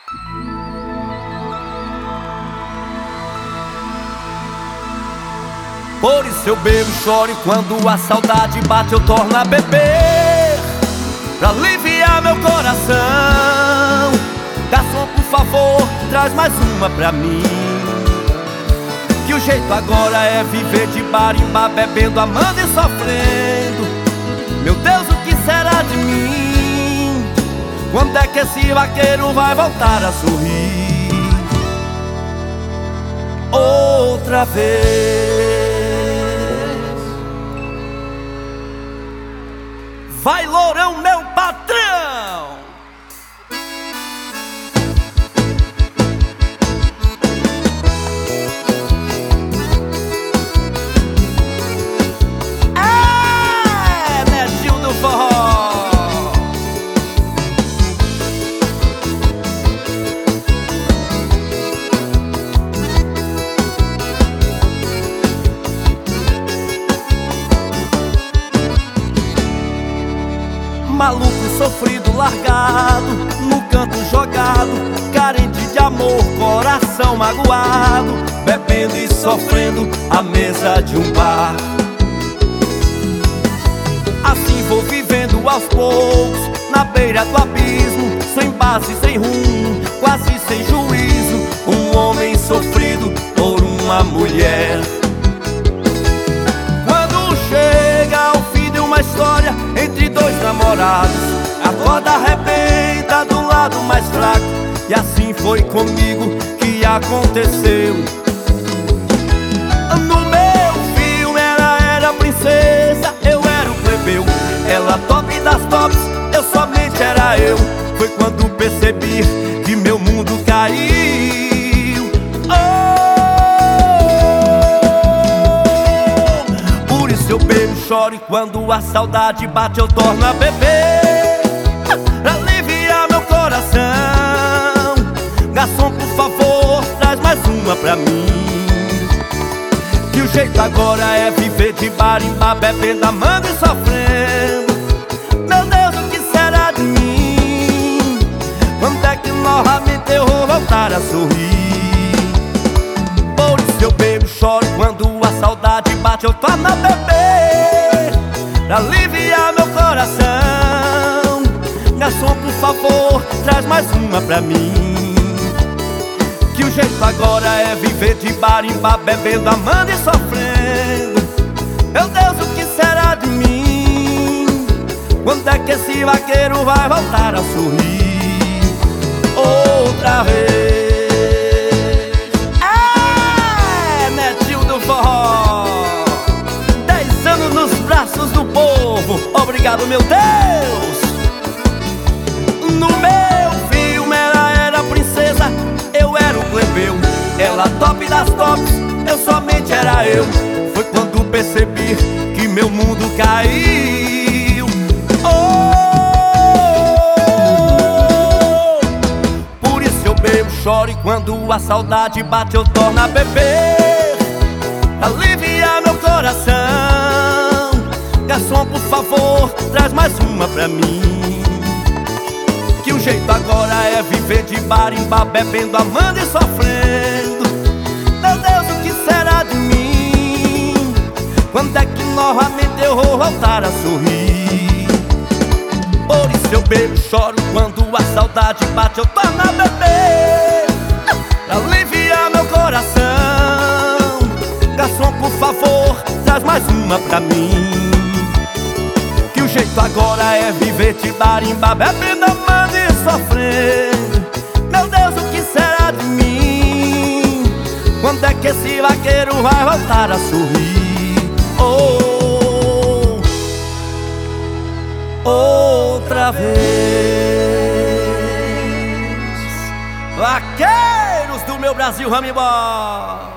Por isso eu bebo, choro e quando a saudade bate eu torno a beber, pra aliviar meu coração. Garçom, por favor, traz mais uma pra mim, que o jeito agora é viver de bar em bar, bebendo, amando e sofrendo. Meu Deus, o que será de mim? Quando é que esse vaqueiro vai voltar a sorrir outra vez? Vai, Lourão, meu patrão! É, Netinho do forró! Maluco, sofrido, largado, no canto jogado, carente de amor, coração magoado, bebendo e sofrendo à mesa de um bar. Assim vou vivendo aos poucos, na beira do abismo, sem base, sem rumo, quase sem juízo. Um homem sofrido por uma mulher. Quando chega ao fim de uma história entre dois namorados, a corda arrebenta do lado mais fraco. E assim foi comigo que aconteceu. No meu filme ela era a princesa, eu era o plebeu. Ela top das tops, eu somente era eu. Foi quando percebi que meu mundo caiu. Por isso eu bebo, choro e quando a saudade bate eu torno a beber, pra aliviar meu coração. Garçom, por favor, traz mais uma pra mim, que o jeito agora é viver de bar em bar, bebendo, amando e sofrendo. Meu Deus, o que será de mim? Quando é que novamente eu vou voltar a sorrir? Por isso eu bebo, choro e quando a saudade bate eu torno a beber, pra aliviar meu coração. Garçom, por favor, traz mais uma pra mim, que o jeito agora é viver de bar em bar, bebendo, amando e sofrendo. Meu Deus, o que será de mim? Quando é que esse vaqueiro vai voltar a sorrir outra vez? É, Netinho do forró, 10 anos nos braços do povo. Obrigado, meu Deus! No meu filme ela era a princesa, eu era o plebeu. Ela top das tops, eu somente era eu. Foi quando percebi que meu mundo caiu. Por isso eu bebo, choro e quando a saudade bate eu torno a beber, aliviar meu coração. Garçom, por favor, traz mais uma pra mim, que o jeito agora é viver de bar em bar, bebendo, amando e sofrendo. Meu Deus, o que será de mim? Quando é que novamente eu vou voltar a sorrir? Por isso eu bebo, choro quando a saudade bate eu torno a beber, pra aliviar meu coração. Garçom, por favor, traz mais uma pra mim, que o jeito agora é viver de bar em bar, bebendo, amando e sofrendo. Meu Deus, o que será de mim? Quando é que esse vaqueiro vai voltar a sorrir outra vez? Vaqueiros do meu Brasil, vamos embora!